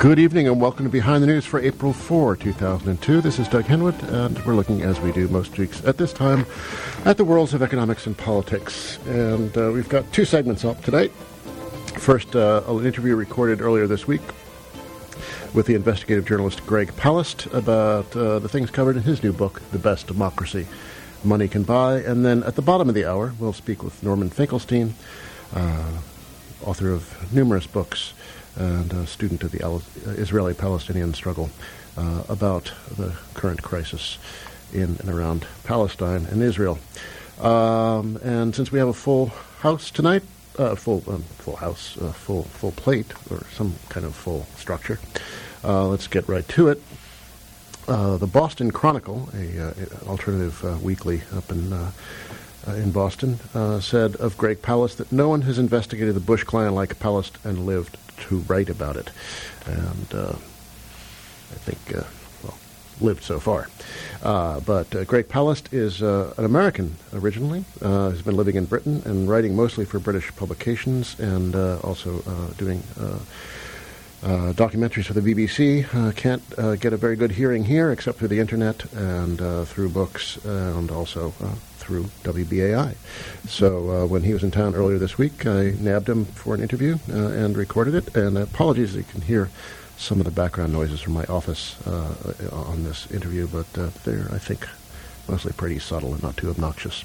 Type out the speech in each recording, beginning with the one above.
Good evening and welcome to Behind the News for April 4, 2002. This is Doug Henwood, and we're looking, as we do most weeks at this time, at the worlds of economics and politics. And we've got two segments up tonight. First, an interview recorded earlier this week with the investigative journalist Greg Palast about the things covered in his new book, The Best Democracy Money Can Buy. And then at the bottom of the hour, we'll speak with Norman Finkelstein, author of numerous books and a student of the Israeli-Palestinian struggle, about the current crisis in and around Palestine and Israel. And since we have a full house tonight, full plate, or some kind of full structure, let's get right to it. The Boston Chronicle, an alternative weekly up in Boston, said of Greg Palast that no one has investigated the Bush clan like Palast and lived to write about it. And I think, lived so far. But Greg Palast is an American originally. He's been living in Britain and writing mostly for British publications and also doing documentaries for the BBC. Can't get a very good hearing here except through the internet and through books and also through WBAI. So when he was in town earlier this week, I nabbed him for an interview and recorded it. And apologies, you can hear some of the background noises from my office on this interview, but they're, I think, mostly pretty subtle and not too obnoxious.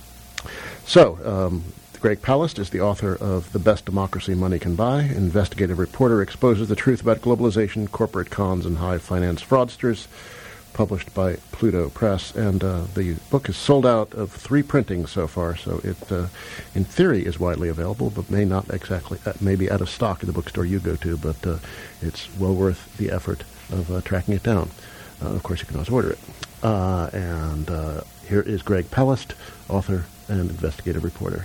So, Greg Palast is the author of The Best Democracy Money Can Buy. Investigative reporter exposes the truth about globalization, corporate cons, and high finance fraudsters, published by Pluto Press. And the book is sold out of 3 printings so far, so it, in theory, is widely available, but may not exactly, may be out of stock at the bookstore you go to, but it's well worth the effort of tracking it down. Of course, you can always order it. And here is Greg Palast, author and investigative reporter.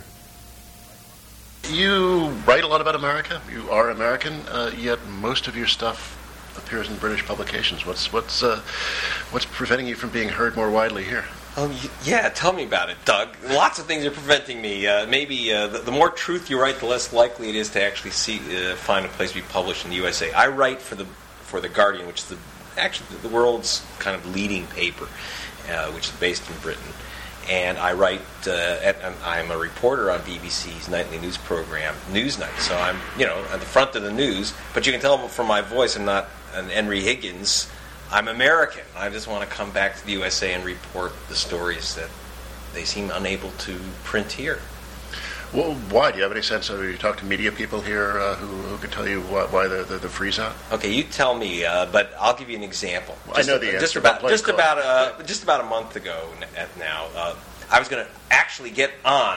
You write a lot about America. You are American, yet most of your stuff appears in British publications. What's preventing you from being heard more widely here? Yeah, tell me about it, Doug. Lots of things are preventing me. Maybe the more truth you write, the less likely it is to actually find a place to be published in the USA. I write for the Guardian, which is actually the world's kind of leading paper, which is based in Britain. And I write, I'm a reporter on BBC's nightly news program, Newsnight. So I'm, at the front of the news. But you can tell from my voice, I'm not an Henry Higgins. I'm American. I just want to come back to the USA and report the stories that they seem unable to print here. Well, why? Do you have any sense of, you talk to media people here who can tell you why the freeze out? Okay, you tell me, but I'll give you an example. I know the answer. Just about a month ago now, I was going to actually get on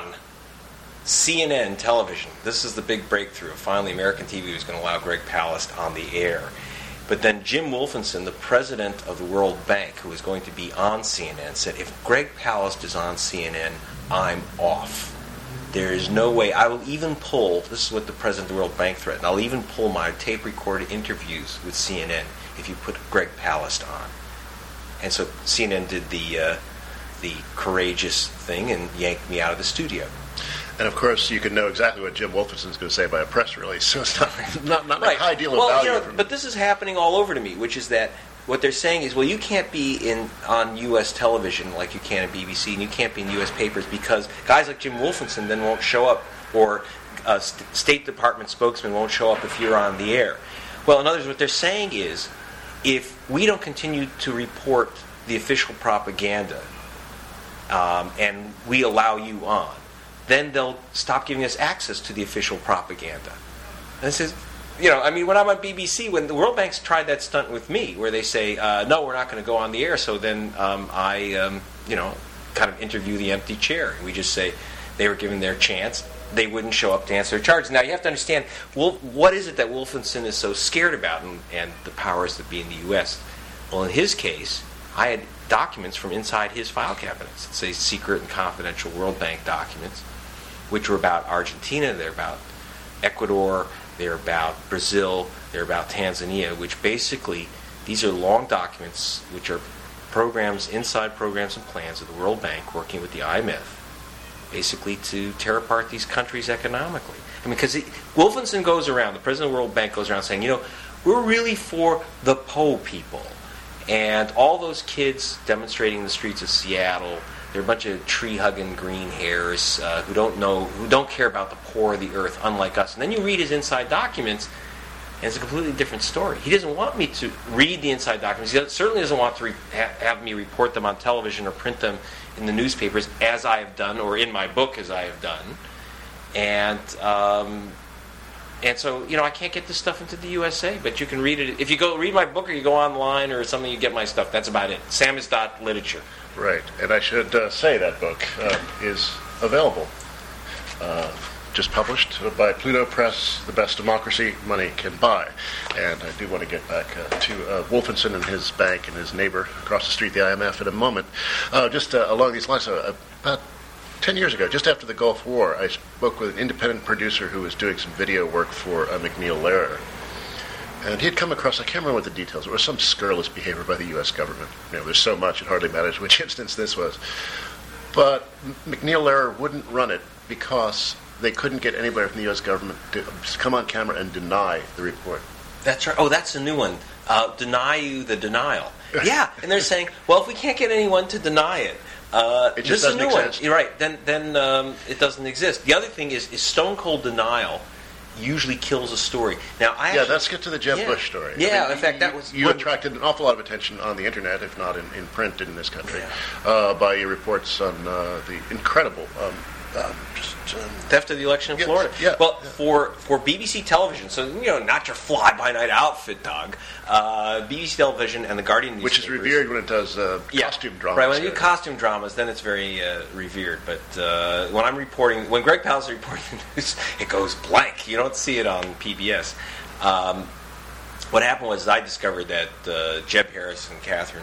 CNN television. This is the big breakthrough. Finally, American TV was going to allow Greg Palast on the air. But then Jim Wolfensohn, the president of the World Bank, who was going to be on CNN, said, if Greg Palast is on CNN, I'm off. There is no way. I will even pull, this is what the president of the World Bank threatened, I'll even pull my tape-recorded interviews with CNN if you put Greg Palast on. And so CNN did the courageous thing and yanked me out of the studio. And of course, you can know exactly what Jim Wolfensohn is going to say by a press release, so it's not right. A high deal of value. But this is happening all over to me, which is that what they're saying is, well, you can't be on U.S. television like you can at BBC, and you can't be in U.S. papers because guys like Jim Wolfensohn then won't show up, or State Department spokesman won't show up if you're on the air. Well, in other words, what they're saying is, if we don't continue to report the official propaganda and we allow you on, then they'll stop giving us access to the official propaganda. And this is, when I'm on BBC, when the World Bank's tried that stunt with me, where they say, no, we're not going to go on the air, so then I kind of interview the empty chair. And we just say they were given their chance. They wouldn't show up to answer their charges. Now, you have to understand, what is it that Wolfensohn is so scared about and the powers that be in the U.S.? Well, in his case, I had documents from inside his file cabinets. It's a secret and confidential World Bank documents, which were about Argentina, they're about Ecuador, they're about Brazil, they're about Tanzania, which basically, these are long documents which are inside programs and plans of the World Bank working with the IMF, basically to tear apart these countries economically. Because Wolfensohn goes around, the president of the World Bank goes around saying, we're really for the Po people. And all those kids demonstrating in the streets of Seattle, they're a bunch of tree-hugging green hairs who don't care about the poor of the earth, unlike us. And then you read his inside documents, and it's a completely different story. He doesn't want me to read the inside documents. He certainly doesn't want to have me report them on television or print them in the newspapers, as I have done, or in my book, as I have done. And so, I can't get this stuff into the USA, but you can read it. If you go read my book or you go online or something, you get my stuff. That's about it. Samizdat.literature. Right. And I should say that book is available. Just published by Pluto Press, The Best Democracy Money Can Buy. And I do want to get back to Wolfenson and his bank and his neighbor across the street, the IMF, in a moment. Just along these lines, about 10 years ago, just after the Gulf War, I spoke with an independent producer who was doing some video work for McNeil Lehrer. And he had come across, I can't remember what the details, it was some scurrilous behavior by the U.S. government. There's so much, it hardly matters which instance this was. But McNeil Lehrer wouldn't run it because they couldn't get anybody from the U.S. government to come on camera and deny the report. That's right. Oh, that's a new one. Deny you the denial. Yeah, and they're saying, well, if we can't get anyone to deny it, it just doesn't make sense. You're right. Then it doesn't exist. The other thing is stone cold denial usually kills a story. Now, let's get to the Jeb Bush story. Yeah, in fact, that was you attracted an awful lot of attention on the internet, if not in print in this country, by your reports on the incredible theft of the election in Florida. Yeah. Well, for BBC television, so not your fly-by-night outfit, Doug. BBC television and the Guardian newspapers, which is revered when it does costume dramas. Right, when you do costume dramas, then it's very revered. But when Greg Palast reporting the news, it goes blank. You don't see it on PBS. What happened was I discovered that Jeb Harris and Catherine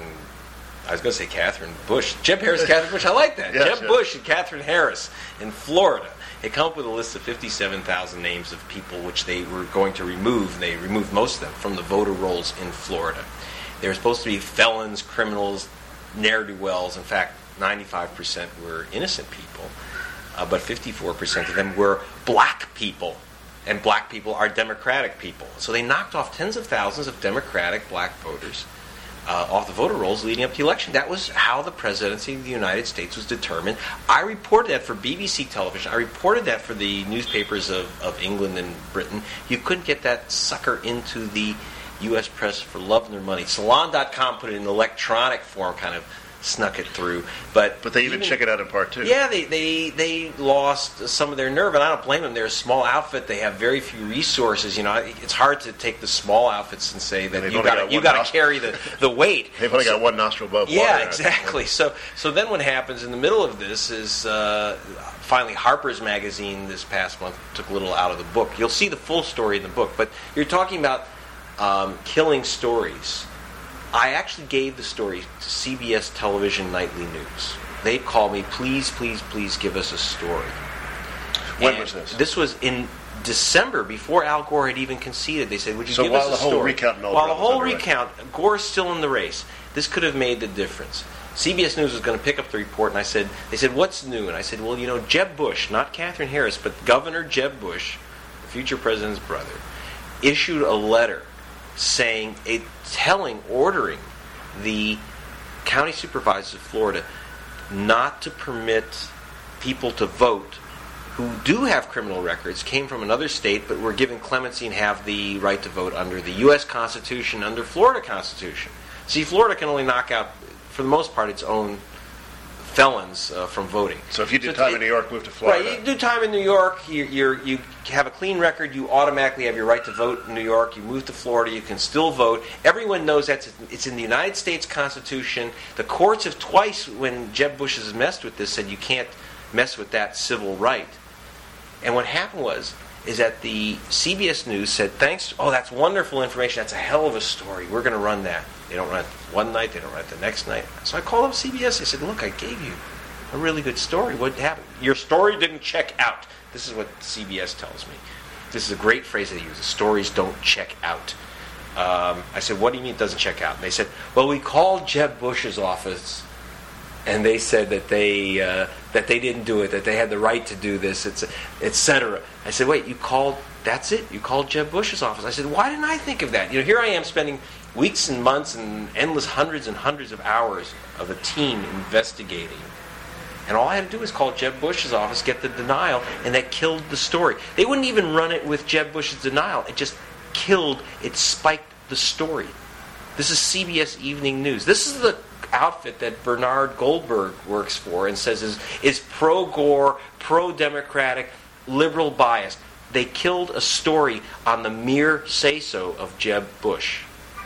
Bush. Jeb Harris, Catherine Bush. I like that. Yes, Jeb Bush and Catherine Harris in Florida. They come up with a list of 57,000 names of people which they were going to remove. They removed most of them from the voter rolls in Florida. They were supposed to be felons, criminals, ne'er-do-wells. In fact, 95% were innocent people, but 54% of them were black people. And black people are Democratic people. So they knocked off tens of thousands of Democratic black voters off the voter rolls leading up to the election. That was how the presidency of the United States was determined. I reported that for BBC television. I reported that for the newspapers of England and Britain. You couldn't get that sucker into the U.S. press for love nor money. Salon.com put it in electronic form, kind of snuck it through. But they even check it out in part two. Yeah, they lost some of their nerve, and I don't blame them. They're a small outfit. They have very few resources. It's hard to take the small outfits and say that you got to carry the weight. They've only got one nostril above water. Yeah, exactly. So then what happens in the middle of this is finally Harper's Magazine this past month took a little out of the book. You'll see the full story in the book, but you're talking about killing stories. I actually gave the story to CBS Television Nightly News. They called me, please, please, please give us a story. When was this? This was in December, before Al Gore had even conceded. They said, would you give us a story? So while the whole recount and all While the whole recount, Gore's still in the race. This could have made the difference. CBS News was going to pick up the report, and they said, what's new? And I said, well, Jeb Bush, not Catherine Harris, but Governor Jeb Bush, the future president's brother, issued a letter ordering the county supervisors of Florida not to permit people to vote who do have criminal records, came from another state, but were given clemency and have the right to vote under the U.S. Constitution, under Florida Constitution. See, Florida can only knock out, for the most part, its own felons from voting. So if you did time in New York, move to Florida. Right, you do time in New York, you have a clean record, you automatically have your right to vote in New York. You move to Florida, you can still vote. Everyone knows it's in the United States Constitution. The courts have twice, when Jeb Bush has messed with this, said you can't mess with that civil right. And what happened is that the CBS News said, that's wonderful information, that's a hell of a story, we're going to run that. They don't run it one night, they don't run it the next night. So I called up CBS, I said, look, I gave you a really good story. What happened? Your story didn't check out. This is what CBS tells me. This is a great phrase they use, the stories don't check out. I said, what do you mean it doesn't check out? And they said, well, we called Jeb Bush's office, and they said that they didn't do it, that they had the right to do this, etc. I said, wait, you called? That's it? You called Jeb Bush's office? I said, why didn't I think of that? Here I am spending weeks and months and endless hundreds and hundreds of hours of a team investigating. And all I had to do was call Jeb Bush's office, get the denial, and that killed the story. They wouldn't even run it with Jeb Bush's denial. It just it spiked the story. This is CBS Evening News. This is the outfit that Bernard Goldberg works for and says is pro-Gore, pro-democratic, liberal biased. They killed a story on the mere say-so of Jeb Bush.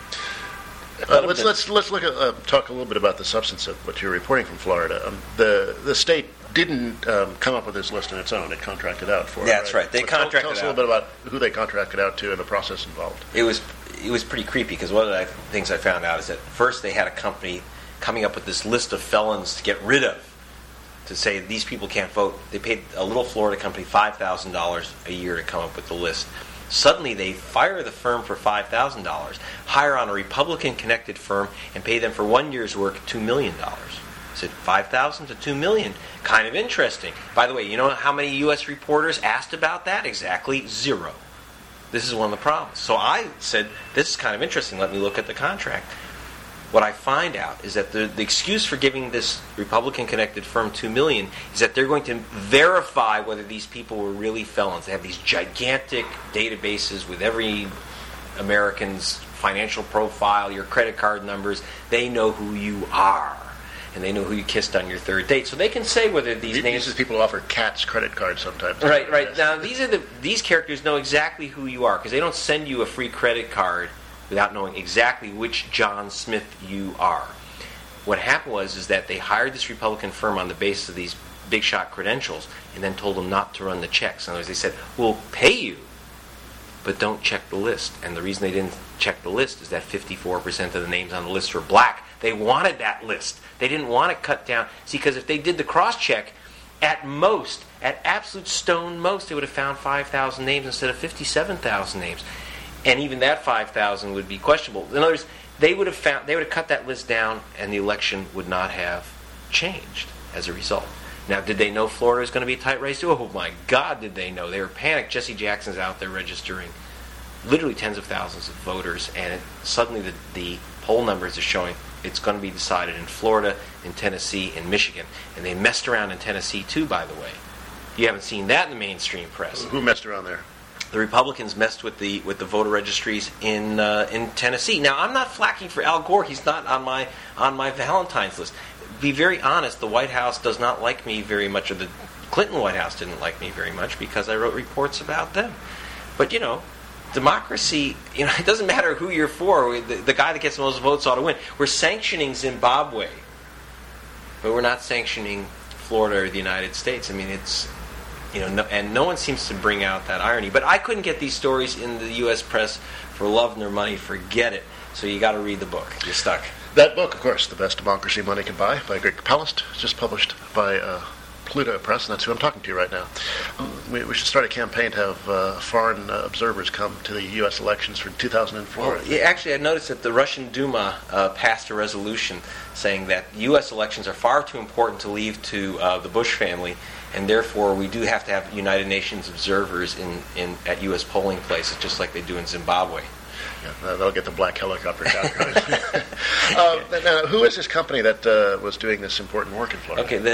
Let's look at talk a little bit about the substance of what you're reporting from Florida. The state didn't come up with this list on its own; it contracted out for it. That's right. They contracted out. Tell us a little bit about who they contracted out to and the process involved. It was pretty creepy because one of the things I found out is that first they had a company coming up with this list of felons to get rid of, to say these people can't vote. They paid a little Florida company $5,000 a year to come up with the list. Suddenly they fire the firm for $5,000, hire on a Republican-connected firm, and pay them for 1 year's work $2 million. I said, $5,000 to $2 million. Kind of interesting. By the way, you know how many U.S. reporters asked about that? Exactly 0. This is one of the problems. So I said, this is kind of interesting. Let me look at the contract. What I find out is that the excuse for giving this Republican-connected firm $2 million is that they're going to verify whether these people were really felons. They have these gigantic databases with every American's financial profile, your credit card numbers. They know who you are, and they know who you kissed on your third date. So they can say whether these names... These are people who offer cats credit cards sometimes. Right. Now, these characters know exactly who you are, because they don't send you a free credit card without knowing exactly which John Smith you are. What happened is that they hired this Republican firm on the basis of these big shot credentials and then told them not to run the checks. In other words, they said, we'll pay you, but don't check the list. And the reason they didn't check the list is that 54% of the names on the list were black. They wanted that list. They didn't want it cut down. See, because if they did the cross-check, at absolute stone most, they would have found 5,000 names instead of 57,000 names. And even that 5,000 would be questionable. In other words, they would have cut that list down, and the election would not have changed as a result. Now, did they know Florida was going to be a tight race? Oh my God, did they know? They were panicked. Jesse Jackson's out there registering literally tens of thousands of voters, and suddenly the poll numbers are showing it's going to be decided in Florida, in Tennessee, in Michigan, and they messed around in Tennessee too. By the way, you haven't seen that in the mainstream press. Who messed around there? The Republicans messed with the voter registries in Tennessee. Now, I'm not flacking for Al Gore. He's not on my Valentine's list. Be very honest, the White House does not like me very much, or the Clinton White House didn't like me very much because I wrote reports about them. But, democracy, it doesn't matter who you're for. The guy that gets the most votes ought to win. We're sanctioning Zimbabwe, but we're not sanctioning Florida or the United States. I mean, it's... and no one seems to bring out that irony. But I couldn't get these stories in the U.S. press for love nor money. Forget it. So you got to read the book. You're stuck. That book, of course, The Best Democracy Money Can Buy, by Greg Palast, just published by Pluto Press, and that's who I'm talking to right now. We should start a campaign to have foreign observers come to the U.S. elections for 2004. Well, yeah, actually, I noticed that the Russian Duma passed a resolution saying that U.S. elections are far too important to leave to the Bush family, and therefore we do have to have United Nations observers at U.S. polling places, just like they do in Zimbabwe. Yeah, they'll get the black helicopter down. Now, who is this company that was doing this important work in Florida? Okay,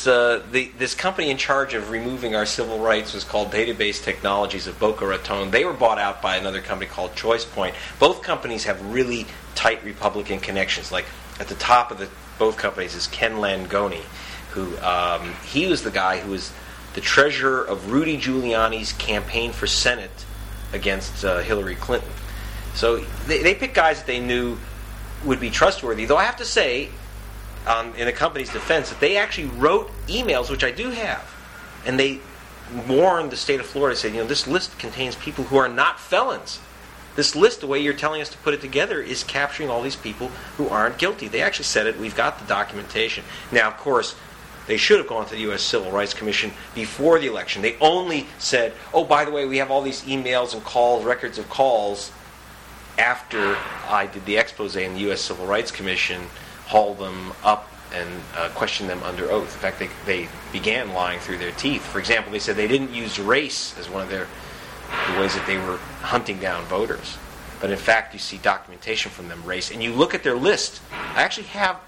this company in charge of removing our civil rights was called Database Technologies of Boca Raton. They were bought out by another company called ChoicePoint. Both companies have really tight Republican connections. Like at the top of both companies is Ken Langone, who he was the guy who was the treasurer of Rudy Giuliani's campaign for Senate against Hillary Clinton. So they picked guys that they knew would be trustworthy. Though I have to say, in the company's defense, that they actually wrote emails, which I do have, and they warned the state of Florida, saying, this list contains people who are not felons. This list, the way you're telling us to put it together, is capturing all these people who aren't guilty. They actually said it. We've got the documentation. Now, of course, they should have gone to the U.S. Civil Rights Commission before the election. They only said, oh, by the way, we have all these emails and calls, records of calls, after I did the expose, and the U.S. Civil Rights Commission hauled them up questioned them under oath. In fact, they began lying through their teeth. For example, they said they didn't use race as one of the ways that they were hunting down voters. But in fact, you see documentation from them, race. And you look at their list. I actually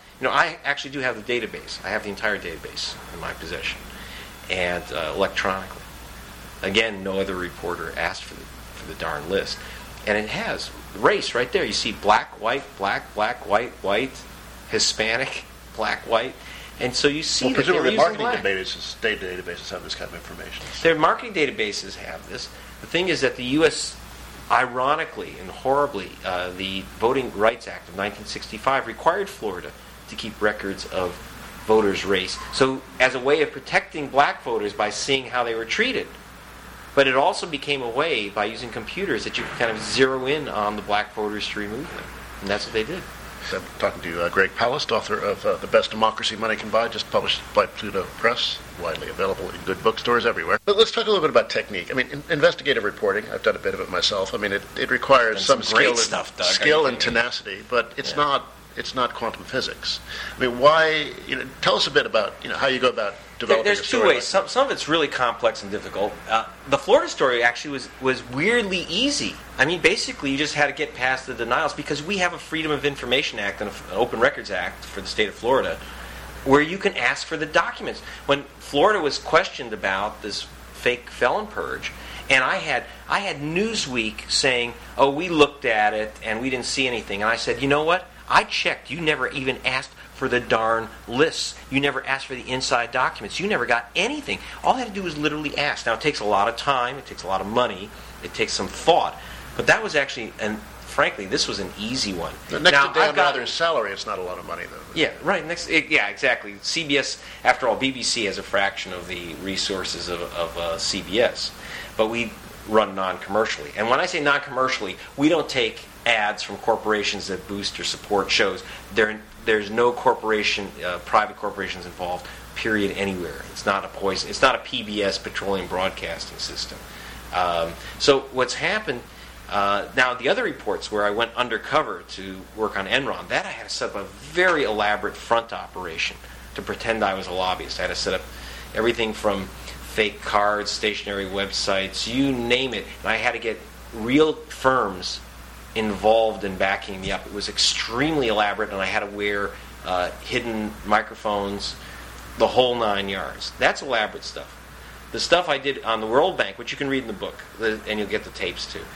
do have the database. I have the entire database in my possession, and electronically. Again, no other reporter asked for the darn list. And it has race right there. You see black, white, white, Hispanic, black, white. And so you see that they're using marketing black. databases have this kind of information. Their marketing databases have this. The thing is that the U.S., ironically and horribly, the Voting Rights Act of 1965 required Florida to keep records of voters' race. So as a way of protecting black voters by seeing how they were treated. But it also became a way, by using computers, that you could kind of zero in on the black voters to remove them. And that's what they did. I'm talking to Greg Palast, author of The Best Democracy Money Can Buy, just published by Pluto Press, widely available in good bookstores everywhere. But let's talk a little bit about technique. I mean, investigative reporting, I've done a bit of it myself. I mean, it requires some skill and tenacity, but it's not quantum physics. I mean, why? Tell us a bit about how you go about developing. There's two ways. Some of it's really complex and difficult. The Florida story actually was weirdly easy. I mean, basically, you just had to get past the denials because we have a Freedom of Information Act and an Open Records Act for the state of Florida, where you can ask for the documents. When Florida was questioned about this fake felon purge, and I had Newsweek saying, "Oh, we looked at it and we didn't see anything," and I said, "You know what? I checked. You never even asked for the darn lists. You never asked for the inside documents. You never got anything. All they had to do was literally ask." Now, it takes a lot of time. It takes a lot of money. It takes some thought. But that was actually, and frankly, this was an easy one. Next to Dan Rather's salary, it's not a lot of money, though. Yeah, right. Yeah, exactly. CBS, after all, BBC has a fraction of the resources of CBS. But we run non-commercially. And when I say non-commercially, we don't take ads from corporations that boost or support shows. There's no corporation, private corporations involved, period, anywhere. It's not a poison. It's not a PBS, Petroleum Broadcasting System. So what's happened, now the other reports where I went undercover to work on Enron, that I had to set up a very elaborate front operation to pretend I was a lobbyist. I had to set up everything from fake cards, stationary websites, you name it. And I had to get real firms involved in backing me up. It was extremely elaborate, and I had to wear hidden microphones, the whole 9 yards. That's elaborate stuff. The stuff I did on the World Bank, which you can read in the book, and you'll get the tapes too.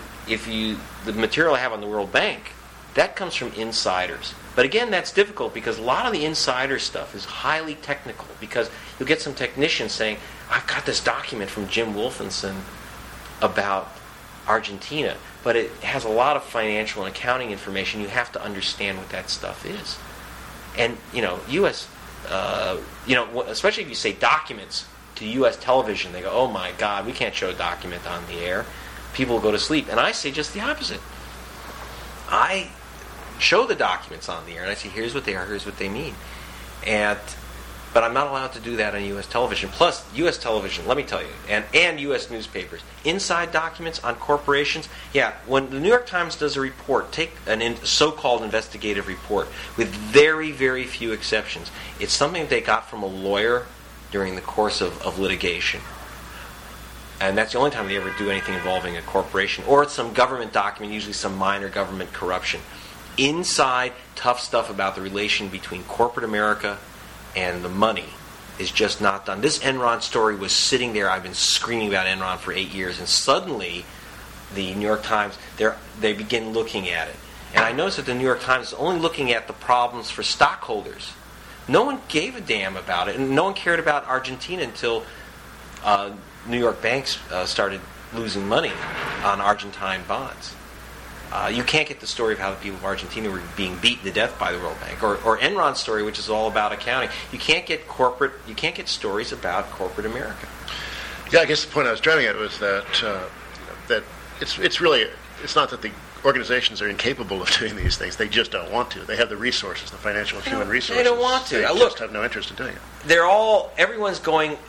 The material I have on the World Bank, that comes from insiders. But again, that's difficult because a lot of the insider stuff is highly technical. Because you'll get some technicians saying, "I've got this document from Jim Wolfenson about Argentina," but it has a lot of financial and accounting information. You have to understand what that stuff is. And U.S. Especially if you say documents to U.S. television, they go, "Oh my God, we can't show a document on the air." People will go to sleep. And I say just the opposite. I show the documents on the air, and I say, "Here's what they are. Here's what they mean." But I'm not allowed to do that on U.S. television. Plus, U.S. television, let me tell you, and U.S. newspapers, inside documents on corporations. Yeah, when the New York Times does a report, take a so-called investigative report, with very, very few exceptions, it's something that they got from a lawyer during the course of litigation. And that's the only time they ever do anything involving a corporation. Or it's some government document, usually some minor government corruption. Inside, tough stuff about the relation between corporate America and the money is just not done. This Enron story was sitting there. I've been screaming about Enron for 8 years, and suddenly the New York Times, they begin looking at it. And I noticed that the New York Times is only looking at the problems for stockholders. No one gave a damn about it, and no one cared about Argentina until New York banks started losing money on Argentine bonds. You can't get the story of how the people of Argentina were being beaten to death by the World Bank, or Enron's story, which is all about accounting. You can't get stories about corporate America. Yeah, I guess the point I was driving at was that it's not that the organizations are incapable of doing these things; they just don't want to. They have the resources, the financial and human resources. They don't want to. They just have no interest in doing it. Everyone's going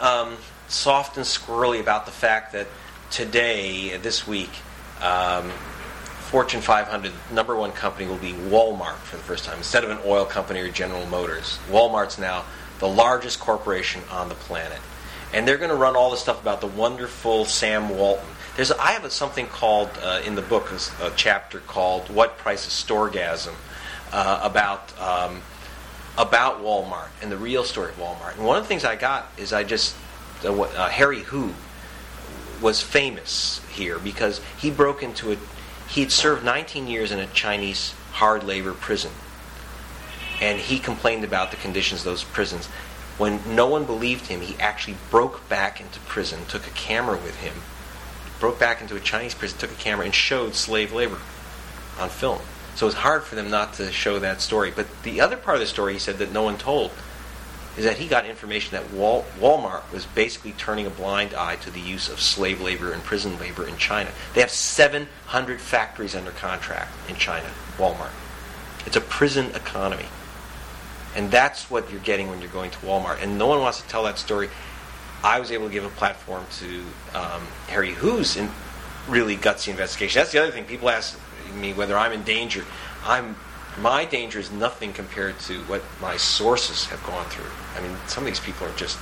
soft and squirrely about the fact that today, this week, Fortune 500, number one company will be Walmart for the first time. Instead of an oil company or General Motors, Walmart's now the largest corporation on the planet. And they're going to run all this stuff about the wonderful Sam Walton. I have something called, in the book, a chapter called What Price is Storegasm, about Walmart and the real story of Walmart. And one of the things I got is Harry Hu was famous here because he broke into he'd served 19 years in a Chinese hard labor prison. And he complained about the conditions of those prisons. When no one believed him, he actually broke back into prison, took a camera with him, broke back into a Chinese prison, took a camera, and showed slave labor on film. So it was hard for them not to show that story. But the other part of the story, he said, that no one told, is that he got information that Walmart was basically turning a blind eye to the use of slave labor and prison labor in China. They have 700 factories under contract in China, Walmart. It's a prison economy. And that's what you're getting when you're going to Walmart. And no one wants to tell that story. I was able to give a platform to Harry Hu's really gutsy investigation. That's the other thing. People ask me whether I'm in danger. My danger is nothing compared to what my sources have gone through. I mean, some of these people are just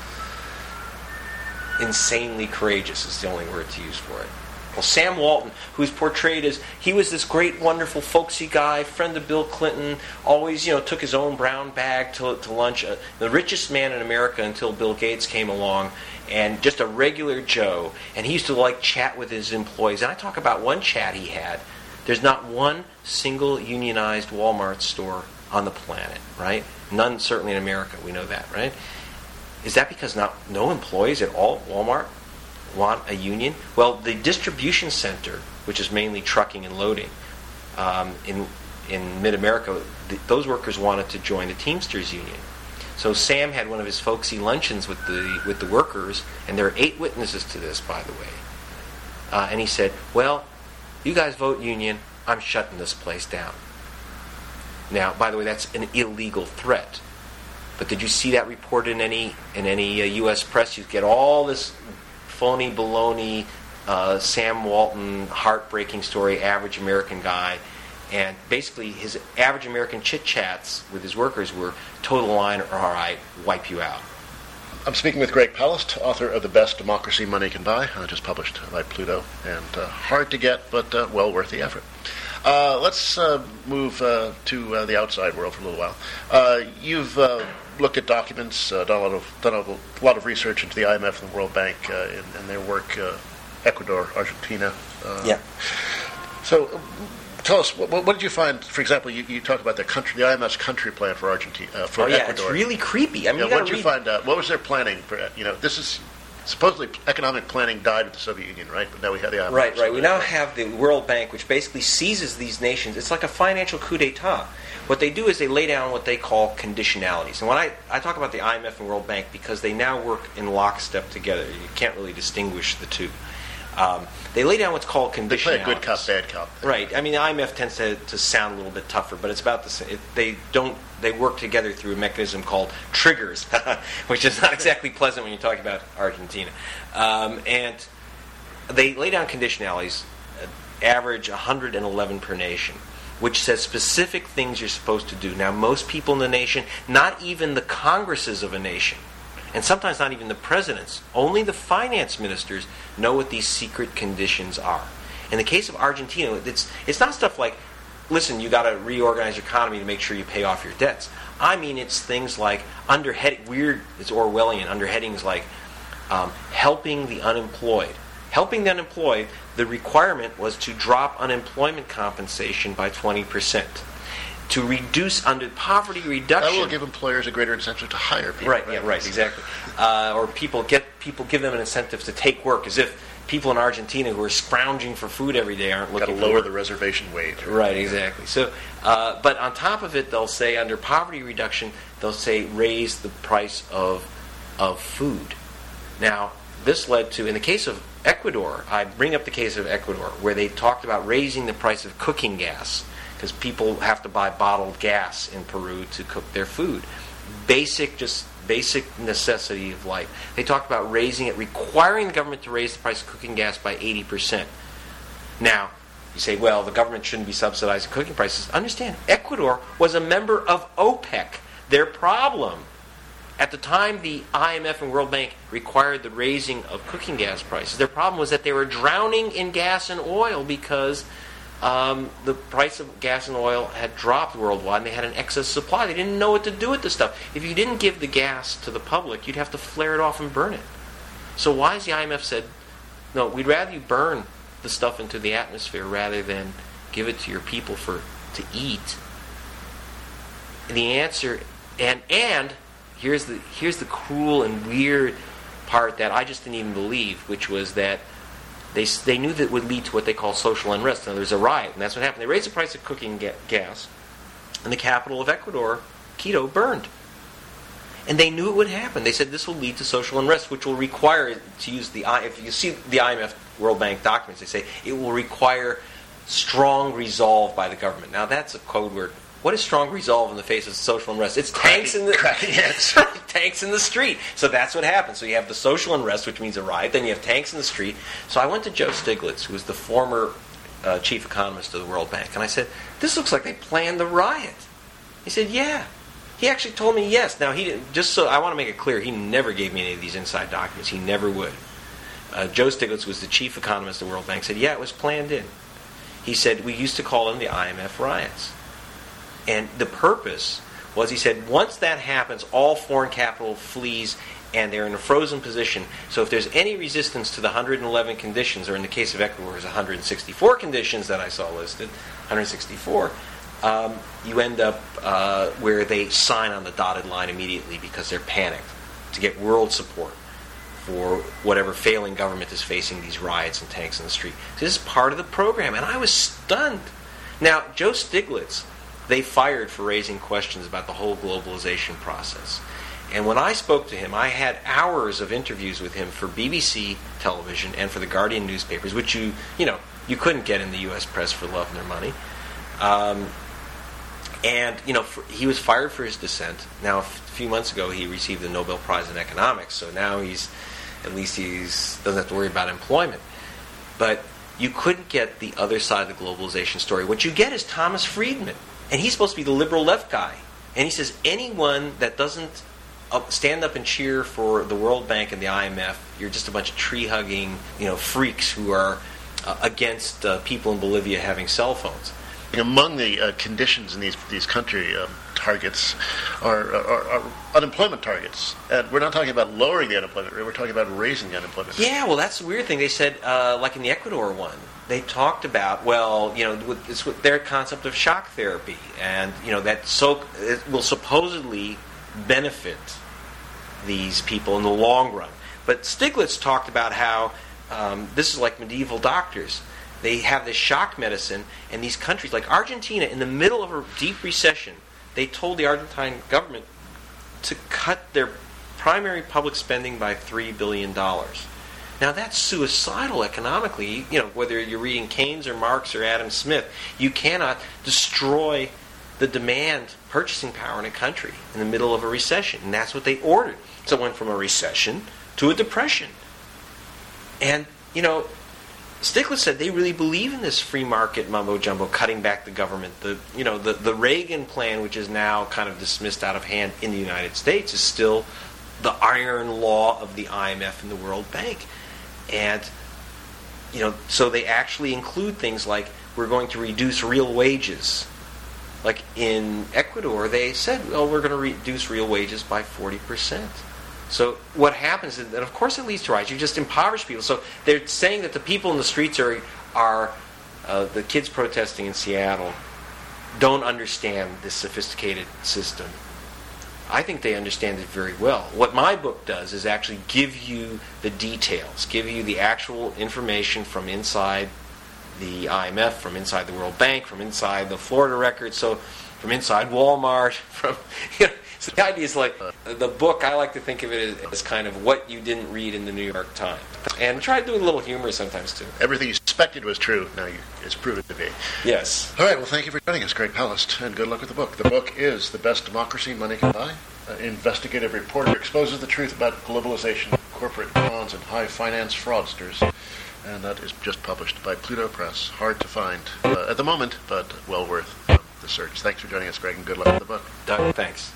insanely courageous is the only word to use for it. Well, Sam Walton, who's portrayed as, he was this great, wonderful, folksy guy, friend of Bill Clinton, always, took his own brown bag to lunch, the richest man in America until Bill Gates came along, and just a regular Joe, and he used to chat with his employees. And I talk about one chat he had. There's not one single unionized Walmart store on the planet, right? None, certainly in America. We know that, right? Is that because no employees at all at Walmart want a union? Well, the distribution center, which is mainly trucking and loading, in mid-America, those workers wanted to join the Teamsters union. So Sam had one of his folksy luncheons with the workers, and there are 8 witnesses to this, by the way. And he said, well, you guys vote union, I'm shutting this place down. Now, by the way, that's an illegal threat. But did you see that reported in any U.S. press? You get all this phony baloney, Sam Walton, heartbreaking story, average American guy. And basically, his average American chit-chats with his workers were total line, or all right, wipe you out. I'm speaking with Greg Palast, author of The Best Democracy Money Can Buy, just published by Pluto, and hard to get, but well worth the effort. Let's move to the outside world for a little while. You've looked at documents, done a lot of research into the IMF and the World Bank and their work, Ecuador, Argentina. Yeah. So tell us, what did you find? For example, you talked about the IMF's country plan for Argentina, for Ecuador. It's really creepy. I mean, what did you find out? What was their planning for? This is supposedly economic planning died with the Soviet Union, right? But now we have the IMF. Right. We now have the World Bank, which basically seizes these nations. It's like a financial coup d'etat. What they do is they lay down what they call conditionalities. And when I talk about the IMF and World Bank, because they now work in lockstep together, you can't really distinguish the two. They lay down what's called conditionalities. They play a good cop, bad cop. Right. I mean, the IMF tends to sound a little bit tougher, but it's about the same. They work together through a mechanism called triggers, which is not exactly pleasant when you're talking about Argentina. And they lay down conditionalities, average 111 per nation, which says specific things you're supposed to do. Now, most people in the nation, not even the congresses of a nation, and sometimes not even the presidents, only the finance ministers know what these secret conditions are. In the case of Argentina, it's not stuff like, listen, you got to reorganize your economy to make sure you pay off your debts. I mean, it's things like it's Orwellian, under headings like helping the unemployed. Helping the unemployed, the requirement was to drop unemployment compensation by 20%. To reduce under poverty reduction. That will give employers a greater incentive to hire people. Right, exactly. Or give them an incentive to take work, as if people in Argentina who are scrounging for food every day aren't looking. Got to lower the reservation wage. Right, exactly. So, but on top of it, they'll say under poverty reduction, they'll say raise the price of food. Now, this led to, in the case of Ecuador, I bring up the case of Ecuador, where they talked about raising the price of cooking gas, because people have to buy bottled gas in Peru to cook their food. Basic necessity of life. They talked about requiring the government to raise the price of cooking gas by 80%. Now, You say, well, the government shouldn't be subsidizing cooking prices. Understand, Ecuador was a member of OPEC. Their problem, at the time the IMF and World Bank required the raising of cooking gas prices, their problem was that they were drowning in gas and oil because the price of gas and oil had dropped worldwide and they had an excess supply. They didn't know what to do with the stuff. If you didn't give the gas to the public, you'd have to flare it off and burn it. So why has the IMF said, no, we'd rather you burn the stuff into the atmosphere rather than give it to your people to eat? And the answer, and here's the cruel and weird part that I just didn't even believe, which was that they knew that it would lead to what they call social unrest. Now there's a riot, and that's what happened. They raised the price of cooking gas, and the capital of Ecuador, Quito, burned. And they knew it would happen. They said this will lead to social unrest, which will require, to use if you see the IMF World Bank documents, they say it will require strong resolve by the government. Now that's a code word. What is strong resolve in the face of social unrest? It's tanks in the tanks in the street. So that's what happens. So you have the social unrest, which means a riot. Then you have tanks in the street. So I went to Joe Stiglitz, who was the former chief economist of the World Bank, and I said, "This looks like they planned the riot." He said, "Yeah." He actually told me yes. Now, he didn't, just so I want to make it clear, he never gave me any of these inside documents. He never would. Joe Stiglitz was the chief economist of the World Bank. Said, yeah, it was planned in. He said, we used to call them the IMF riots. And the purpose was, he said, once that happens, all foreign capital flees and they're in a frozen position. So if there's any resistance to the 111 conditions, or in the case of Ecuador, there's 164 conditions that I saw listed, 164, you end up where they sign on the dotted line immediately because they're panicked to get world support for whatever failing government is facing these riots and tanks in the street. So this is part of the program, and I was stunned. Now, Joe Stiglitz, they fired for raising questions about the whole globalization process. And when I spoke to him, I had hours of interviews with him for BBC television and for the Guardian newspapers, which you couldn't get in the U.S. press for love nor money. He was fired for his dissent. Now, a few months ago, he received the Nobel Prize in Economics, so now he doesn't have to worry about employment. But you couldn't get the other side of the globalization story. What you get is Thomas Friedman, and he's supposed to be the liberal left guy. And he says anyone that doesn't stand up and cheer for the World Bank and the IMF, you're just a bunch of tree-hugging, freaks who are against people in Bolivia having cell phones. Among the conditions in these country targets are unemployment targets. And we're not talking about lowering the unemployment rate, we're talking about raising the unemployment rate. Yeah, well, that's the weird thing. They said, like in the Ecuador one, they talked about, it's with their concept of shock therapy. And, it will supposedly benefit these people in the long run. But Stiglitz talked about how this is like medieval doctors. They have this shock medicine, and these countries, like Argentina, in the middle of a deep recession, they told the Argentine government to cut their primary public spending by $3 billion. Now, that's suicidal economically. Whether you're reading Keynes or Marx or Adam Smith, you cannot destroy the demand purchasing power in a country in the middle of a recession. And that's what they ordered. So it went from a recession to a depression. And, Stiglitz said they really believe in this free market mumbo-jumbo, cutting back the government. The Reagan plan, which is now kind of dismissed out of hand in the United States, is still the iron law of the IMF and the World Bank. And, so they actually include things like, we're going to reduce real wages. Like in Ecuador, they said, well, we're going to reduce real wages by 40%. So what happens is that, of course, it leads to riots. You just impoverish people. So they're saying that the people in the streets are the kids protesting in Seattle don't understand this sophisticated system. I think they understand it very well. What my book does is actually give you the details, give you the actual information from inside the IMF, from inside the World Bank, from inside the Florida records, so from inside Walmart, So the idea is like, the book, I like to think of it as kind of what you didn't read in the New York Times. And try to do a little humor sometimes, too. Everything you suspected was true, now it's proven to be. Yes. All right, well, thank you for joining us, Greg Palast, and good luck with the book. The book is The Best Democracy Money Can Buy. Investigative reporter exposes the truth about globalization, corporate cons, and high finance fraudsters. and that is just published by Pluto Press. Hard to find at the moment, but well worth the search. Thanks for joining us, Greg, and good luck with the book. Doug, thanks.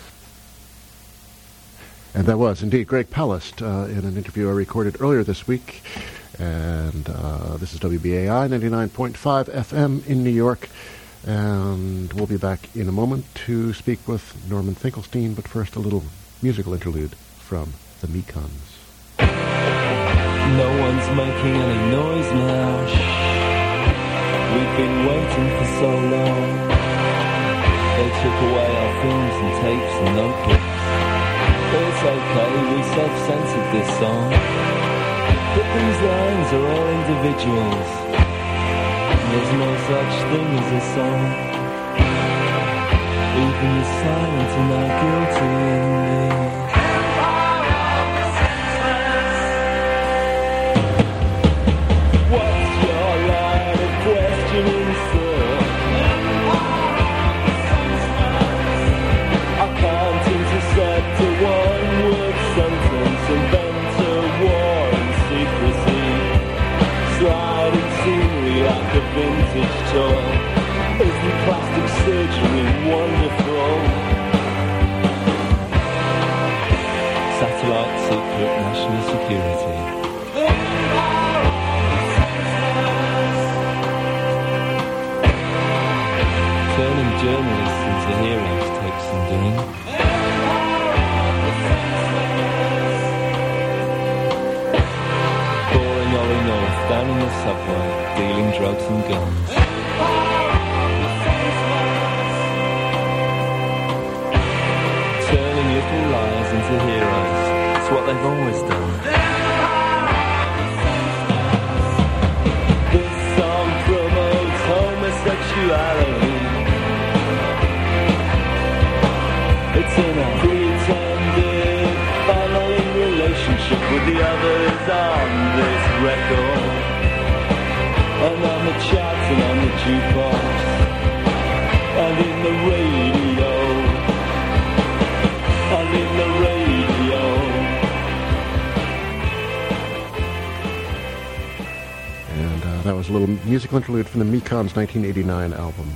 And that was indeed Greg Palast in an interview I recorded earlier this week. And this is WBAI 99.5 FM in New York. And we'll be back in a moment to speak with Norman Finkelstein, but first a little musical interlude from the Mekons. No one's making any noise now. We've been waiting for so long. They took away our films and tapes and notebooks. But it's okay, we self-censored this song. But these lines are all individuals. There's no such thing as a song. Even the silent are now guilty in me. What's your line of questioning, sir? I can't intercept a one-word sentence, invent a war and secrecy, sliding scenery like a vintage toy. Isn't plastic surgery wonderful? Satellite secret national security. Turning journalists into heroes takes some doing. Boring Ollie North down in the subway, dealing drugs and guns. Turning little liars into heroes, it's what they've always done. This song promotes homosexuality. It's in a pretended funneling relationship with the others on this record. And on the charts and on the jukebox. And in the radio. And in the radio. And that was a little musical interlude from the Mekons' 1989 album.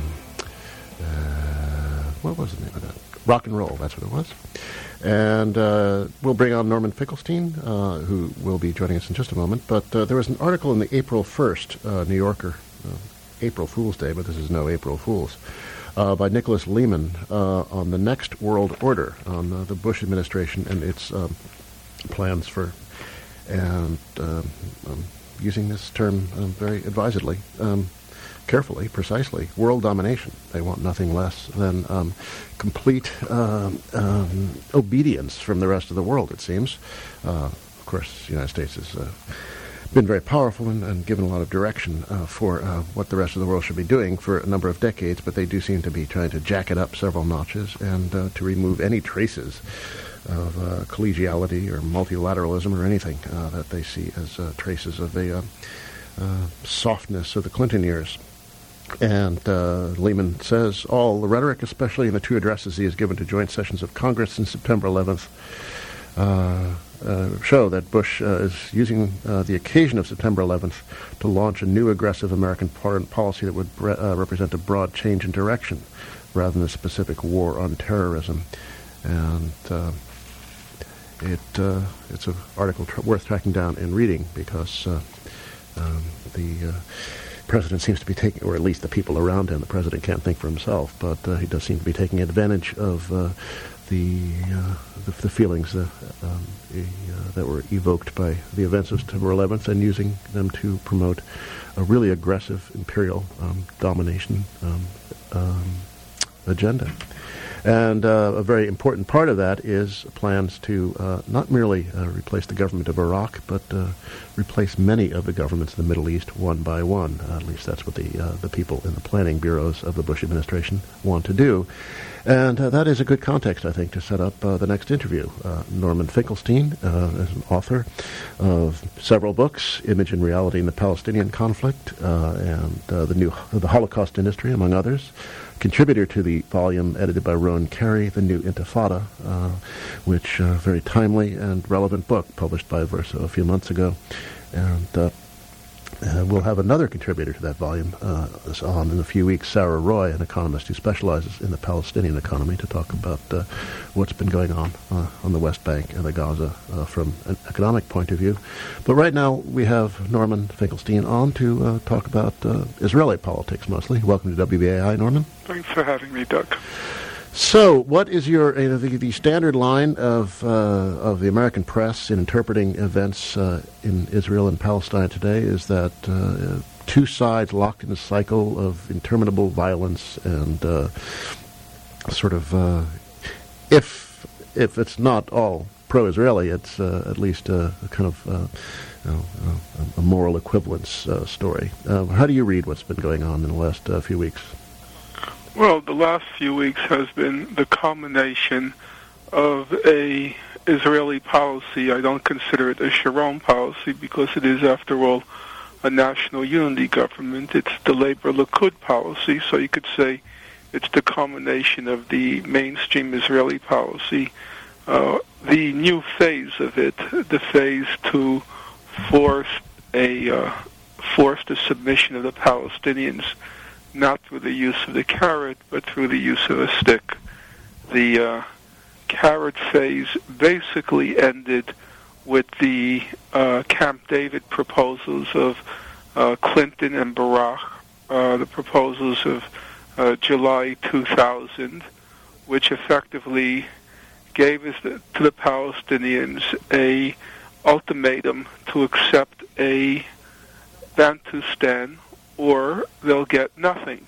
What was the name of that? Rock and Roll, that's what it was. And we'll bring on Norman Finkelstein, who will be joining us in just a moment. But there was an article in the April 1st New Yorker, April Fool's Day, but this is no April Fool's, by Nicholas Lehman on the next world order, on the Bush administration and its plans for, and using this term very advisedly, carefully, precisely, world domination. They want nothing less than complete obedience from the rest of the world, it seems. Of course, the United States has been very powerful and given a lot of direction for what the rest of the world should be doing for a number of decades, but they do seem to be trying to jack it up several notches and to remove any traces of collegiality or multilateralism or anything that they see as traces of a softness of the Clinton years. And Lehman says, all the rhetoric, especially in the two addresses he has given to joint sessions of Congress since September 11th, show that Bush is using the occasion of September 11th to launch a new aggressive American foreign policy that would represent a broad change in direction rather than a specific war on terrorism. And it's an article worth tracking down and reading because the president seems to be taking, or at least the people around him, the president can't think for himself, but he does seem to be taking advantage of the feelings that were evoked by the events of September 11th and using them to promote a really aggressive imperial domination agenda. And a very important part of that is plans to not merely replace the government of Iraq, but replace many of the governments in the Middle East one by one. At least that's what the people in the planning bureaus of the Bush administration want to do. And that is a good context, I think, to set up the next interview. Norman Finkelstein is an author of several books, Image and Reality in the Palestinian Conflict, and the Holocaust Industry, among others. Contributor to the volume edited by Rowan Carey, The New Intifada, which very timely and relevant book published by Verso a few months ago. And We'll have another contributor to that volume on in a few weeks, Sarah Roy, an economist who specializes in the Palestinian economy, to talk about what's been going on the West Bank and the Gaza from an economic point of view. But right now we have Norman Finkelstein on to talk about Israeli politics mostly. Welcome to WBAI, Norman. Thanks for having me, Doug. So, what is your the standard line of the American press in interpreting events in Israel and Palestine today is that two sides locked in a cycle of interminable violence and if it's not all pro-Israeli, it's at least a kind of a moral equivalence story. How do you read what's been going on in the last few weeks? Well, the last few weeks has been the culmination of a Israeli policy. I don't consider it a Sharon policy because it is, after all, a national unity government. It's the Labor Likud policy, so you could say it's the culmination of the mainstream Israeli policy. The new phase of it, the phase to force the submission of the Palestinians, not through the use of the carrot, but through the use of a stick. The carrot phase basically ended with the Camp David proposals of Clinton and Barak, the proposals of July 2000, which effectively gave to the Palestinians a ultimatum to accept a Bantustan, or they'll get nothing.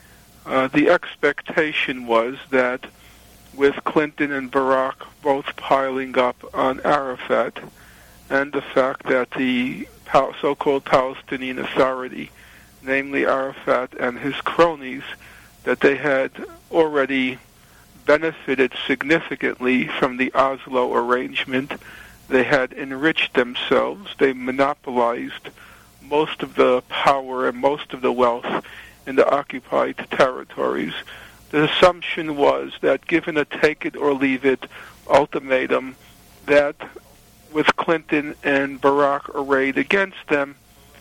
The expectation was that with Clinton and Barak both piling up on Arafat, and the fact that the so-called Palestinian Authority, namely Arafat and his cronies, that they had already benefited significantly from the Oslo arrangement. They had enriched themselves. They monopolized most of the power and most of the wealth in the occupied territories. The assumption was that given a take-it-or-leave-it ultimatum, that with Clinton and Barak arrayed against them,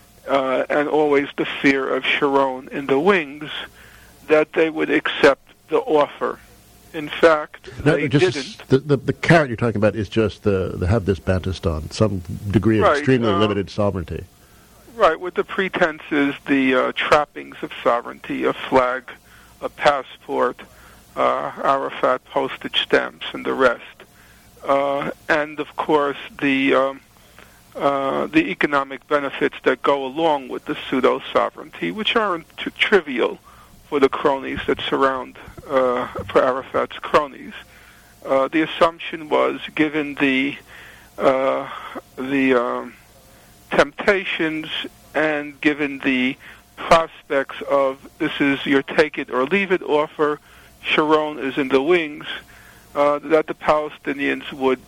and always the fear of Sharon in the wings, that they would accept the offer. In fact, they didn't. The carrot you're talking about is just the have this Bantustan, some degree of extremely limited sovereignty. Right, with the pretenses, the trappings of sovereignty, a flag, a passport, Arafat postage stamps, and the rest. And, of course, the economic benefits that go along with the pseudo-sovereignty, which aren't trivial for the cronies that surround, for Arafat's cronies. The assumption was, given the temptations and given the prospects of this is your take-it-or-leave-it offer, Sharon is in the wings, that the Palestinians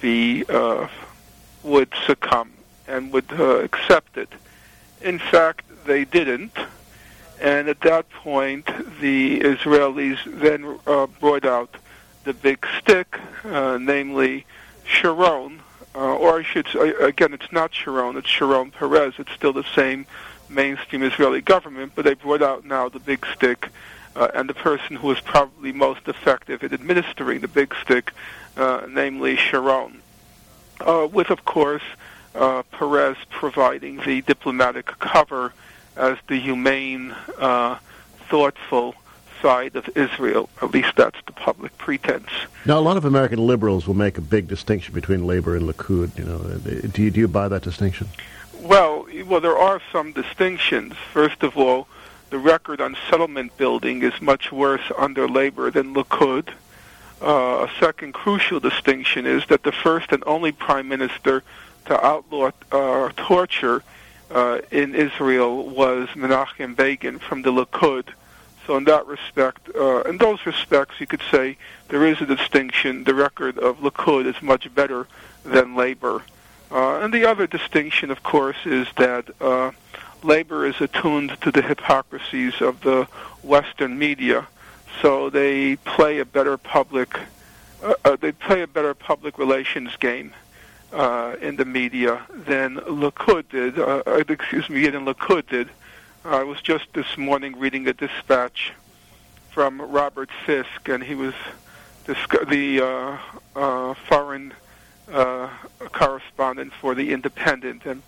would succumb and would accept it. In fact, they didn't, and at that point, the Israelis then brought out the big stick, namely Sharon, or I should say, again, it's not Sharon, it's Sharon Peres. It's still the same mainstream Israeli government, but they brought out now the big stick, and the person who was probably most effective at administering the big stick, namely Sharon, with, of course, Peres providing the diplomatic cover as the humane, thoughtful side of Israel. At least that's the public pretense. Now, a lot of American liberals will make a big distinction between Labor and Likud. You know, do you buy that distinction? Well, there are some distinctions. First of all, the record on settlement building is much worse under Labor than Likud. A second crucial distinction is that the first and only prime minister to outlaw torture in Israel was Menachem Begin from the Likud. So in that respect, in those respects, you could say there is a distinction. The record of Likud is much better than Labor. And the other distinction, of course, is that Labor is attuned to the hypocrisies of the Western media, so they play a better public relations game. in the media than Likud did. Than Likud did. I was just this morning reading a dispatch from Robert Fisk, and he was the foreign correspondent for The Independent, and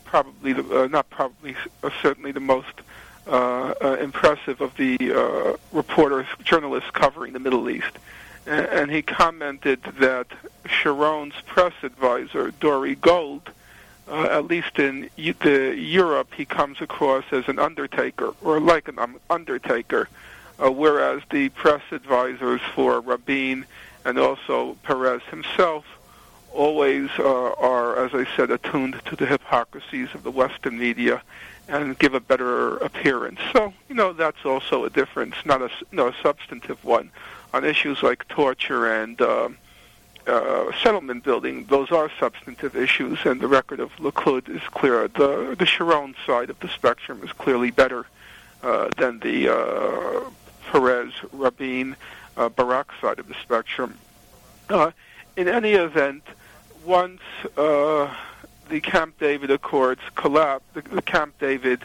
certainly the most impressive of the journalists covering the Middle East. And he commented that Sharon's press advisor, Dori Gold, at least in Europe, he comes across as an undertaker, or like an undertaker, whereas the press advisors for Rabin and also Perez himself always are, as I said, attuned to the hypocrisies of the Western media and give a better appearance. So, that's also a difference, not a substantive one. On issues like torture and settlement building, those are substantive issues, and the record of Likud is clear. The Sharon side of the spectrum is clearly better than the Perez, Rabin, Barak side of the spectrum. In any event, once the Camp David Accords collapsed, the Camp David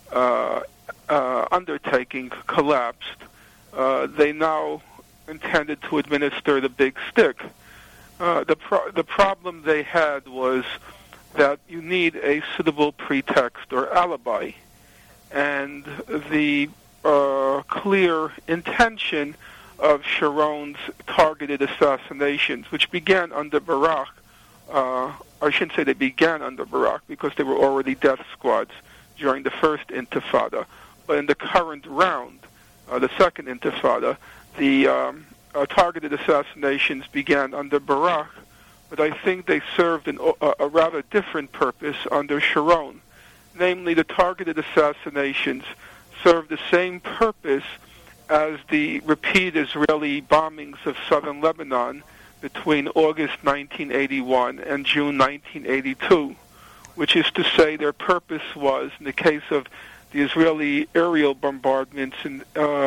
undertaking collapsed, they now intended to administer the big stick. The problem they had was that you need a suitable pretext or alibi, and the clear intention of Sharon's targeted assassinations, which began under Barak. I shouldn't say they began under Barak because they were already death squads during the first Intifada. But in the current round, the second Intifada, the targeted assassinations began under Barak, but I think they served a rather different purpose under Sharon. Namely, the targeted assassinations served the same purpose as the repeated Israeli bombings of southern Lebanon between August 1981 and June 1982, which is to say their purpose was, in the case of the Israeli aerial bombardments in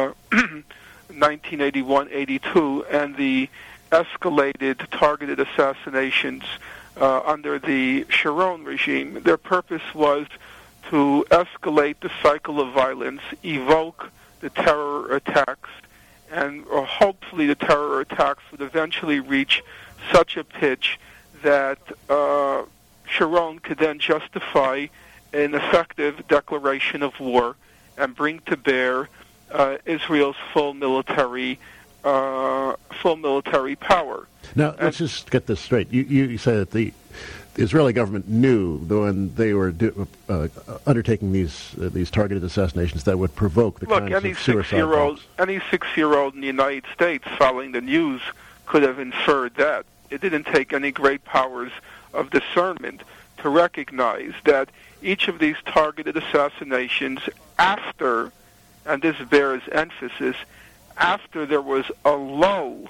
1981-82 and the escalated targeted assassinations under the Sharon regime, their purpose was to escalate the cycle of violence, evoke the terror attacks, and hopefully the terror attacks would eventually reach such a pitch that Sharon could then justify an effective declaration of war and bring to bear Israel's full military power. Now, let's just get this straight. You say that the Israeli government knew when they were undertaking these targeted assassinations that would provoke the kinds of suicide bombs. Any 6-year-old in the United States following the news could have inferred that. It didn't take any great powers of discernment to recognize that each of these targeted assassinations after, and this bears emphasis, after there was a lull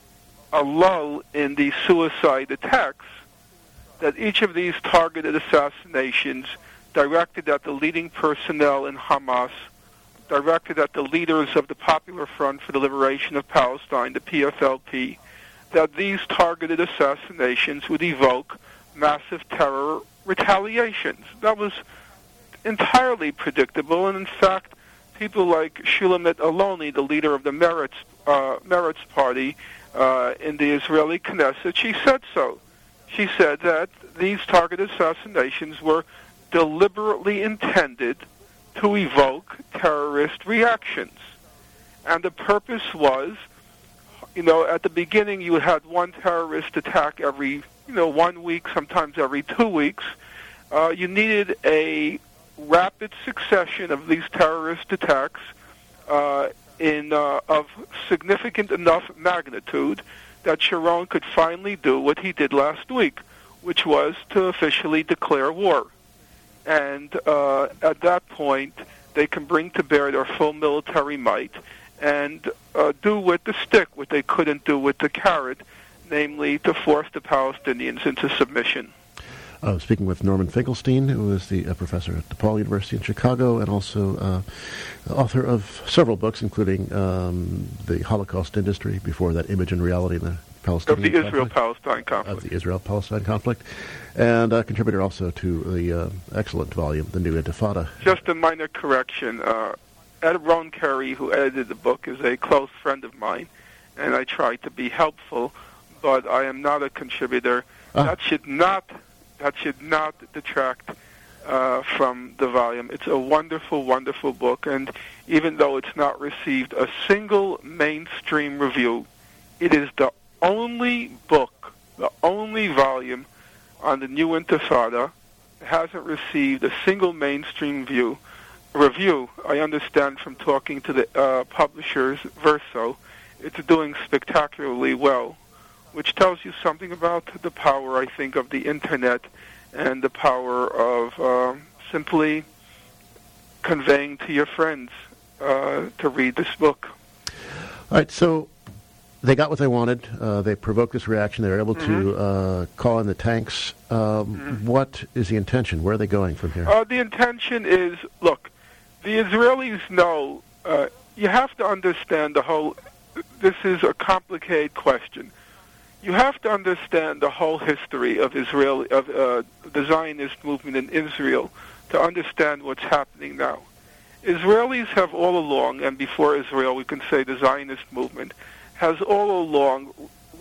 in the suicide attacks, that each of these targeted assassinations directed at the leading personnel in Hamas, directed at the leaders of the Popular Front for the Liberation of Palestine, the PFLP, that these targeted assassinations would evoke massive terror retaliations. That was entirely predictable, and in fact, people like Shulamit Aloni, the leader of the Meretz Party in the Israeli Knesset, she said so. She said that these targeted assassinations were deliberately intended to evoke terrorist reactions. And the purpose was, at the beginning you had one terrorist attack every, 1 week, sometimes every 2 weeks. You needed a rapid succession of these terrorist attacks of significant enough magnitude that Sharon could finally do what he did last week, which was to officially declare war. And at that point, they can bring to bear their full military might and do with the stick what they couldn't do with the carrot, namely to force the Palestinians into submission. Speaking with Norman Finkelstein, who is the professor at DePaul University in Chicago and also author of several books, including The Holocaust Industry, before that Image and Reality, the Palestinian of the Israel-Palestine conflict. Of the Israel-Palestine conflict, and a contributor also to the excellent volume, The New Intifada. Just a minor correction. Ed Ron Carey, who edited the book, is a close friend of mine, and I try to be helpful, but I am not a contributor. That should not detract from the volume. It's a wonderful, wonderful book, and even though it's not received a single mainstream review, it is the only book, the only volume on the New Intifada that hasn't received a single mainstream review. I understand from talking to the publishers, Verso, it's doing spectacularly well, which tells you something about the power, I think, of the Internet and the power of simply conveying to your friends to read this book. All right, so they got what they wanted. They provoked this reaction. They were able to call in the tanks. What is the intention? Where are they going from here? The intention is, look, the Israelis know, you have to understand this is a complicated question. You have to understand the whole history of the Zionist movement in Israel to understand what's happening now. Israelis have all along, and before Israel, we can say the Zionist movement, has all along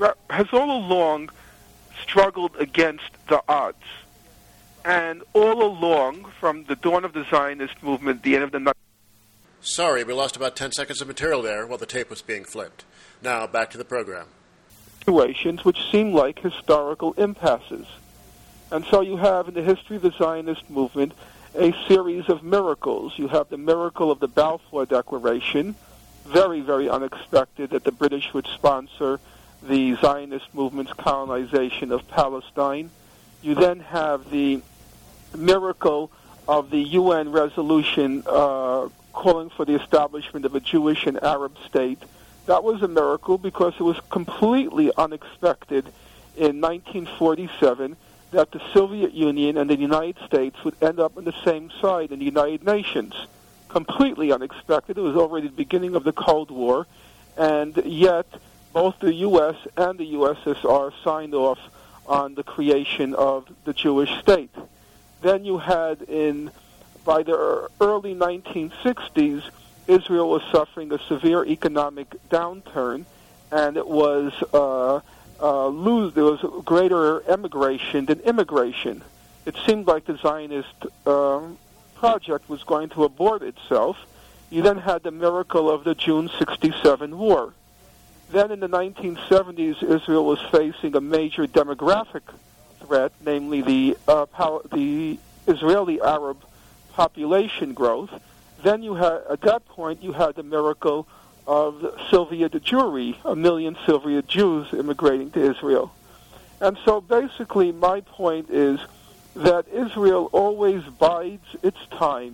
struggled against the odds. And all along, from the dawn of the Zionist movement, the end of the night. Sorry, we lost about 10 seconds of material there while the tape was being flipped. Now, back to the program. Situations which seem like historical impasses. And so you have, in the history of the Zionist movement, a series of miracles. You have the miracle of the Balfour Declaration, very, very unexpected that the British would sponsor the Zionist movement's colonization of Palestine. You then have the miracle of the UN resolution calling for the establishment of a Jewish and Arab state. That was a miracle because it was completely unexpected in 1947 that the Soviet Union and the United States would end up on the same side in the United Nations. Completely unexpected. It was already the beginning of the Cold War, and yet both the U.S. and the USSR signed off on the creation of the Jewish state. Then you had by the early 1960s, Israel was suffering a severe economic downturn, and it was there was greater emigration than immigration. It seemed like the Zionist project was going to abort itself. You then had the miracle of the June 67 war. Then in the 1970s, Israel was facing a major demographic threat, namely the Israeli Arab population growth. Then at that point, you had the miracle of Soviet Jewry, 1 million Soviet Jews immigrating to Israel. And so basically my point is that Israel always bides its time,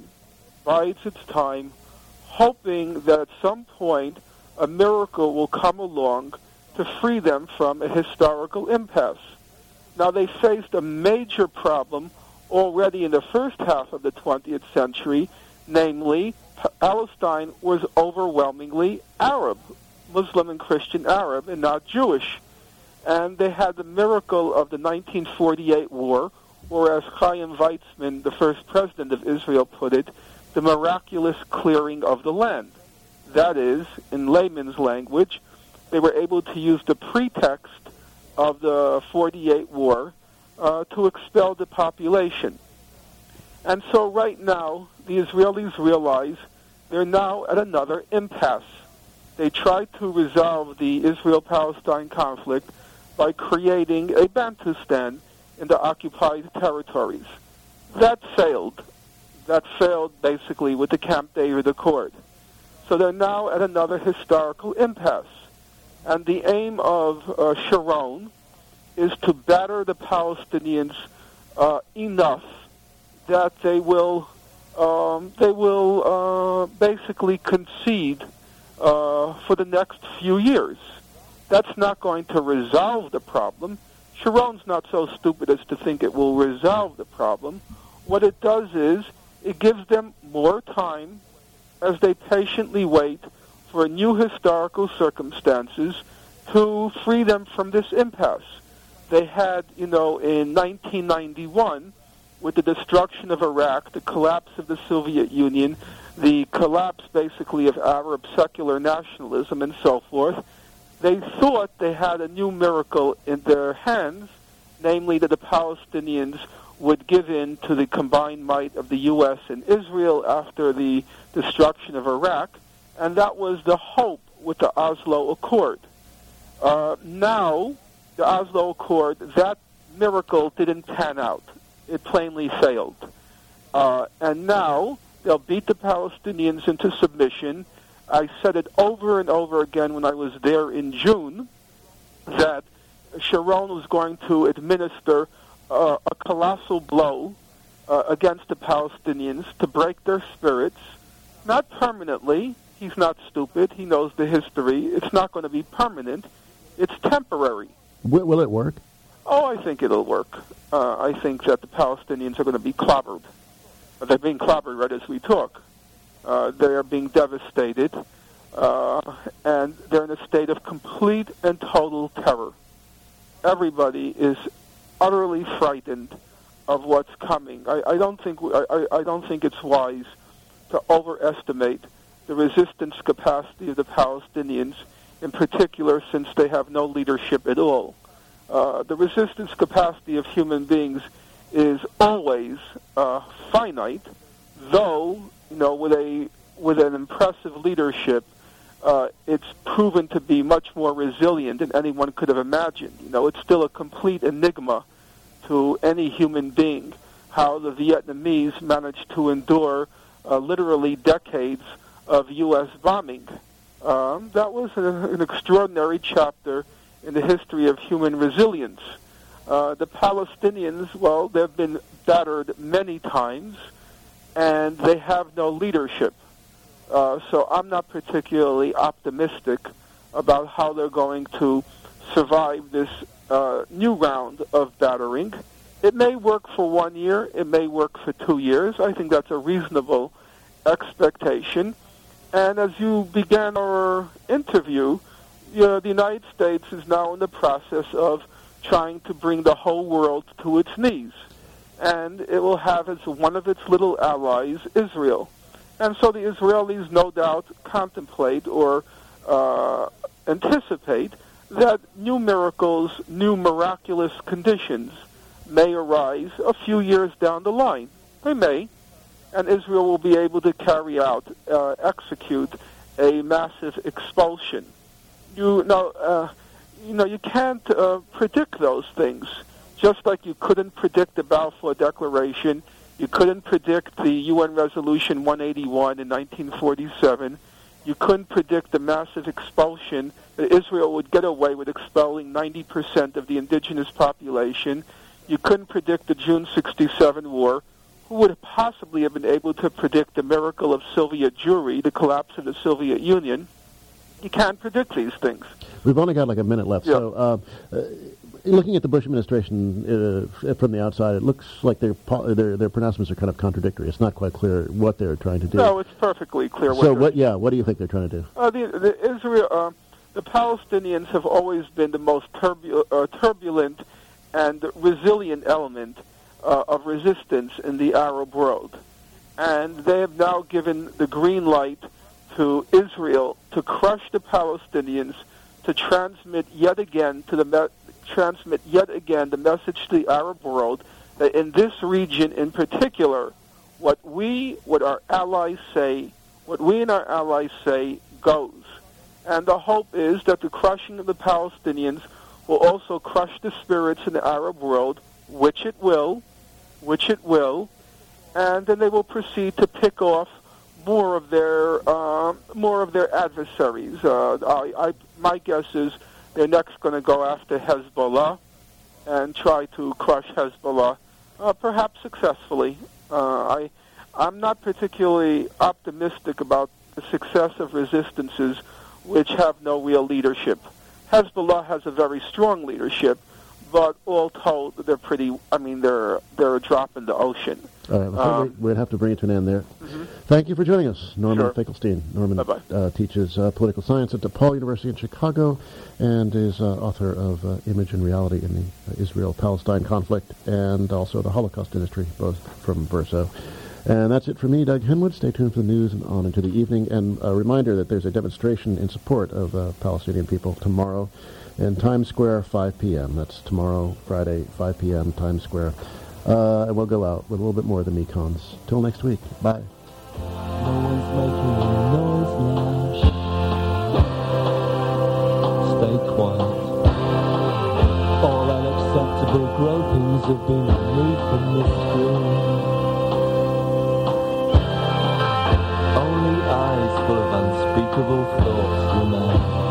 hoping that at some point a miracle will come along to free them from a historical impasse. Now, they faced a major problem already in the first half of the 20th century, namely, Palestine was overwhelmingly Arab, Muslim and Christian Arab, and not Jewish. And they had the miracle of the 1948 war, or as Chaim Weizmann, the first president of Israel, put it, the miraculous clearing of the land. That is, in layman's language, they were able to use the pretext of the 48 war to expel the population. And so right now, the Israelis realize they're now at another impasse. They tried to resolve the Israel-Palestine conflict by creating a Bantustan in the occupied territories. That failed. That failed basically with the Camp David Accord. So they're now at another historical impasse. And the aim of Sharon is to batter the Palestinians enough that they will basically concede for the next few years. That's not going to resolve the problem. Sharon's not so stupid as to think it will resolve the problem. What it does is it gives them more time as they patiently wait for new historical circumstances to free them from this impasse. They had, in 1991, with the destruction of Iraq, the collapse of the Soviet Union, the collapse basically of Arab secular nationalism and so forth, they thought they had a new miracle in their hands, namely that the Palestinians would give in to the combined might of the U.S. and Israel after the destruction of Iraq, and that was the hope with the Oslo Accord. Now, the Oslo Accord, that miracle didn't pan out. It plainly failed. And now, they'll beat the Palestinians into submission. I said it over and over again when I was there in June, that Sharon was going to administer a colossal blow against the Palestinians to break their spirits, not permanently. He's not stupid. He knows the history. It's not going to be permanent. It's temporary. Will it work? Oh, I think it'll work. I think that the Palestinians are going to be clobbered. They're being clobbered right as we talk. They are being devastated, and they're in a state of complete and total terror. Everybody is utterly frightened of what's coming. I don't think it's wise to overestimate the resistance capacity of the Palestinians, in particular since they have no leadership at all. The resistance capacity of human beings is always finite, though with an impressive leadership, it's proven to be much more resilient than anyone could have imagined. It's still a complete enigma to any human being how the Vietnamese managed to endure literally decades of U.S. bombing. That was an extraordinary chapter in the history of human resilience. The Palestinians, well, they've been battered many times, and they have no leadership. So I'm not particularly optimistic about how they're going to survive this new round of battering. It may work for 1 year. It may work for 2 years. I think that's a reasonable expectation. And as you began our interview, the United States is now in the process of trying to bring the whole world to its knees. And it will have as one of its little allies Israel. And so the Israelis no doubt contemplate or anticipate that new miracles, new miraculous conditions may arise a few years down the line. They may. And Israel will be able to carry out, execute a massive expulsion. You can't predict those things. Just like you couldn't predict the Balfour Declaration, you couldn't predict the UN Resolution 181 in 1947. You couldn't predict the massive expulsion that Israel would get away with expelling 90% of the indigenous population. You couldn't predict the June 67 war. Who would possibly have been able to predict the miracle of Soviet Jewry, the collapse of the Soviet Union? You can't predict these things. We've only got like a minute left. Yeah. So looking at the Bush administration from the outside, it looks like their pronouncements are kind of contradictory. It's not quite clear what they're trying to do. No, it's perfectly clear. What do you think they're trying to do? The Palestinians have always been the most turbulent and resilient element of resistance in the Arab world. And they have now given the green light to Israel to crush the Palestinians, to transmit yet again the message to the Arab world that in this region in particular, what we and our allies say goes. And the hope is that the crushing of the Palestinians will also crush the spirits in the Arab world, which it will, and then they will proceed to pick off more of their adversaries. My guess is they're next going to go after Hezbollah and try to crush Hezbollah, perhaps successfully. I'm not particularly optimistic about the success of resistances which have no real leadership. Hezbollah has a very strong leadership, but all told, they're pretty. I mean, they're a drop in the ocean. All right, we'd have to bring it to an end there. Mm-hmm. Thank you for joining us, Norman Sure. Finkelstein. Norman Bye-bye. teaches political science at DePaul University in Chicago and is author of Image and Reality in the Israel-Palestine conflict and also the Holocaust industry, both from Verso. And that's it for me, Doug Henwood. Stay tuned for the news and on into the evening. And a reminder that there's a demonstration in support of Palestinian people tomorrow in Times Square, 5 p.m. That's tomorrow, Friday, 5 p.m., Times Square. And we'll go out with a little bit more of the Mekons. Till next week. Bye. No one's making any noise now. Stay quiet. All unacceptable gropings have been removed from this screen. Only eyes full of unspeakable thoughts remain.